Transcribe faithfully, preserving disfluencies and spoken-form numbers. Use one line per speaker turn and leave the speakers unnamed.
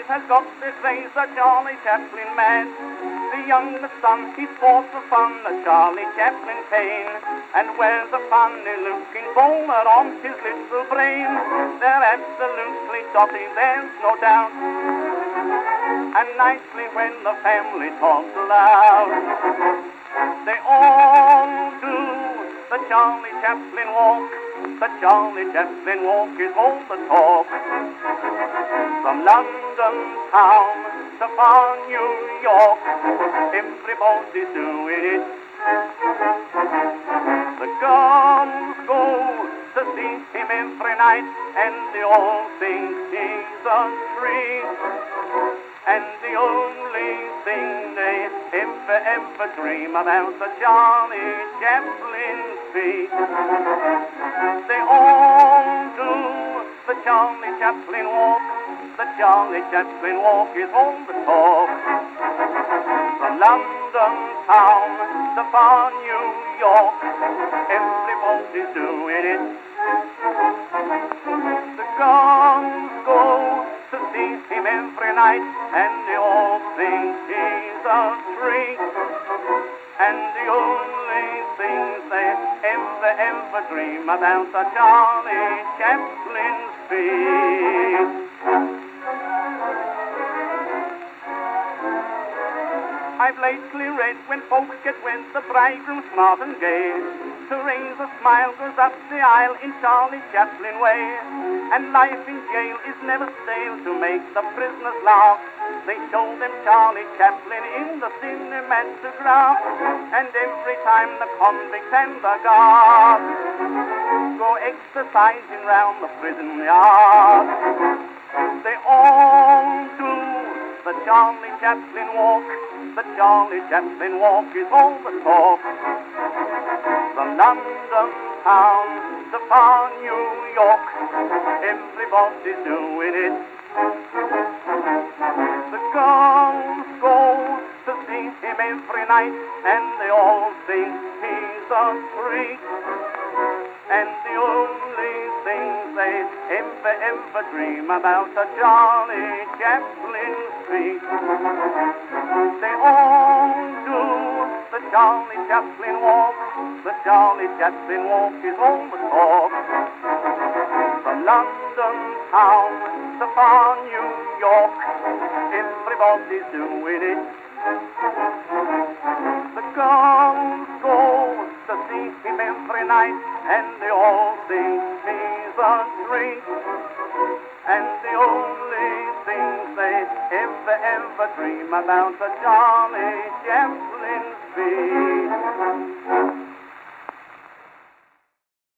has got this race a Charlie Chaplin mad. The youngest son, he sports for fun, a Charlie Chaplin cane, and wears a funny-looking bowler on his little brain. They're absolutely dotty, there's no doubt, and nicely when the family talks aloud. They all do the Charlie Chaplin walk. The Charlie Chaplin walk is all the talk. From London town to far New York, everybody's doing it. The girls go to see him every night, and they all think he's a treat. And the only thing they ever, ever dream about the Charlie Chaplin feat. They all do the Charlie Chaplin walk. The Charlie Chaplin walk is all the talk. From London town to far New York, everybody's doing it. The girls go to see him every night, and they all think he's a treat. And the only thing they ever, ever dream about the Charlie Chaplin feat. I've lately read when folks get wed, the bridegroom smart and gay, to raise a smile goes up the aisle in Charlie Chaplin way. And life in jail is never stale to make the prisoners laugh. They show them Charlie Chaplin in the cinematograph. And every time the convicts and the guards go exercising round the prison yard, they all do the Charlie Chaplin walk. The Charlie Chaplin walk is all the talk. From London town to far New York, everybody's doing it. The girls go to see him every night, and they all think he's a treat. And the only thing they ever, ever dream about a Charlie Chaplin feat. They all do the Charlie Chaplin walk. The Charlie Chaplin walk is all the talk. From London town to far New York, everybody's doing it. The girls go to see him every night, and they all think he's a treat. And the only thing they ever, ever dream about the Charlie Chaplin feat.